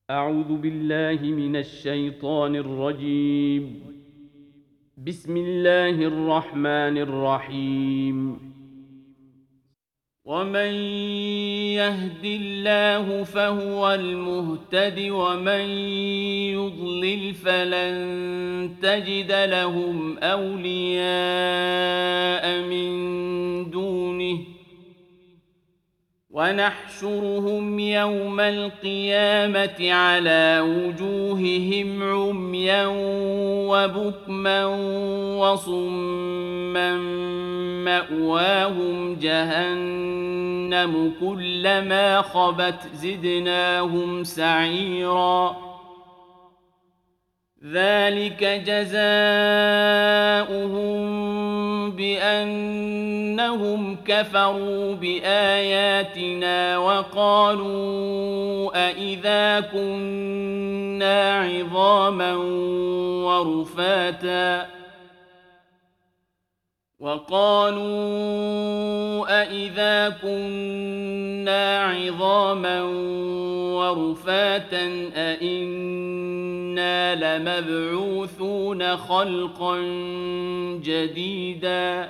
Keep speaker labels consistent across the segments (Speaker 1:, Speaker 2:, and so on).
Speaker 1: أعوذ بالله من الشيطان الرجيم. بسم الله الرحمن الرحيم. ومن يهد الله فهو المهتد ومن يضلل فلن تجد لهم أولياء من دونه ونحشرهم يوم القيامة على وجوههم عميا وبكما وصما مأواهم جهنم كلما خبت زدناهم سعيرا ذلك جزاؤهم بأنهم كفروا بآياتنا وقالوا أإذا كنا عظاما ورفاتا أإنا لمبعوثون خلقا جديدا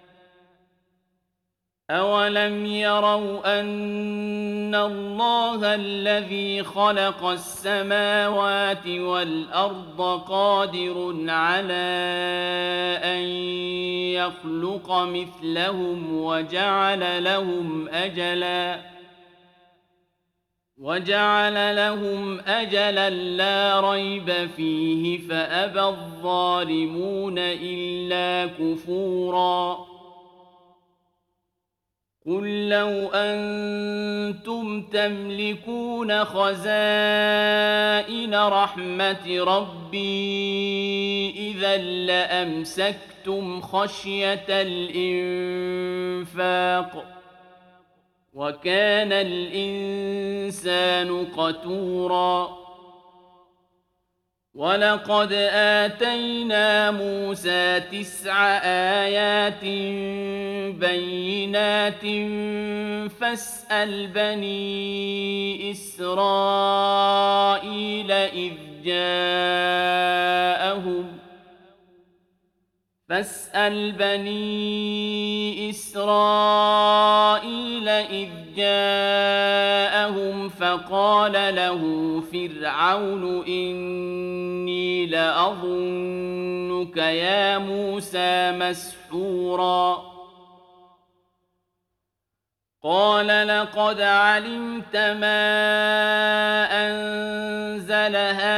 Speaker 1: أولم يروا أن الله الذي خلق السماوات والأرض قادر على أن يخلق مثلهم وجعل لهم أجلا لا ريب فيه فأبى الظالمون إلا كفورا قل لو أنتم تملكون خزائن رحمة ربي إذا لأمسكتم خشية الإنفاق وكان الإنسان قتورا ولقد آتينا موسى 9 آيات بينات فاسأل بني إسرائيل إذ جاءهم فقال له فرعون إني لأظنك يا موسى مسحورا قال لقد علمت ما أنزل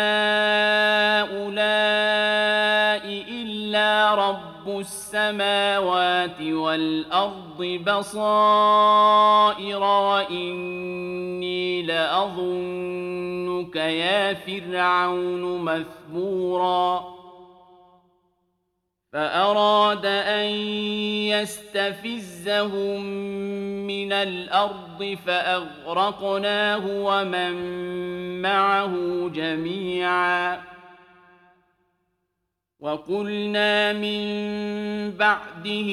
Speaker 1: هؤلاء إلا رب السماوات والأرض بصائر وإني لأظنك يا فرعون مثبورا فأراد أن يستفزهم من الأرض فأغرقناه ومن معه جميعا وقلنا من بعده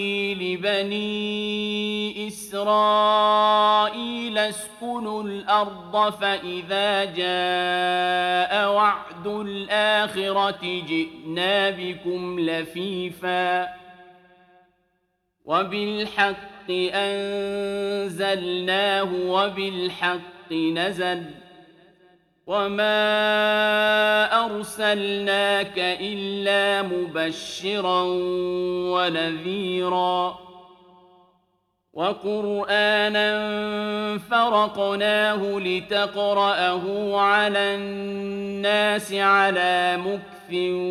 Speaker 1: لبني إسرائيل اسكنوا الأرض فإذا جاء وعد الآخرة جئنا بكم لفيفا وبالحق أنزلناه وبالحق نزل وما أرسلناك إلا مبشرا ونذيرا وقرآنا فرقناه لتقرأه على الناس على مكث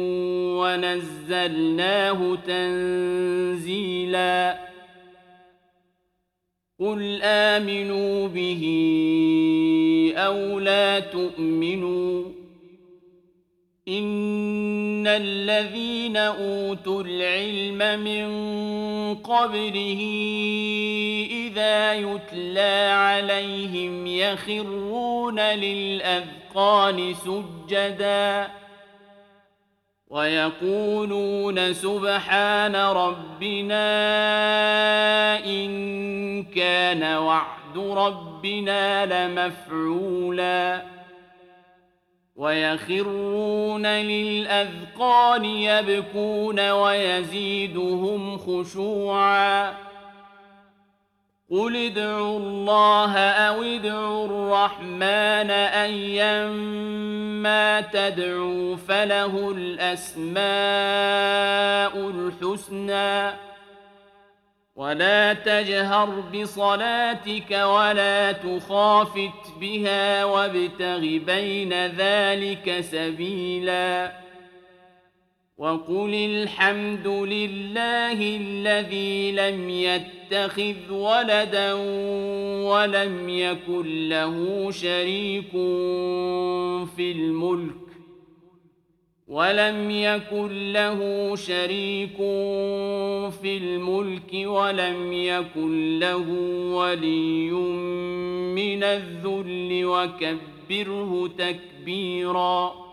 Speaker 1: ونزلناه تنزيلا قل آمنوا به أو لا تؤمنوا إن الذين أوتوا العلم من قبله إذا يتلى عليهم يخرون للأذقان سجدا ويقولون سبحان ربنا إن كان وعد ربنا لمفعولا ويخرون للأذقان يبكون ويزيدهم خشوعا. قل ادعوا الله أو ادعوا الرحمن أيما تدعوا فله الأسماء الحسنى. ولا تجهر بصلاتك ولا تخافت بها وابتغ بين ذلك سبيلا. وقل الحمد لله الذي لم يتخذ ولدا ولم يكن له شريك في الملك ولم يكن له ولي من الذل وكبره تكبيرا.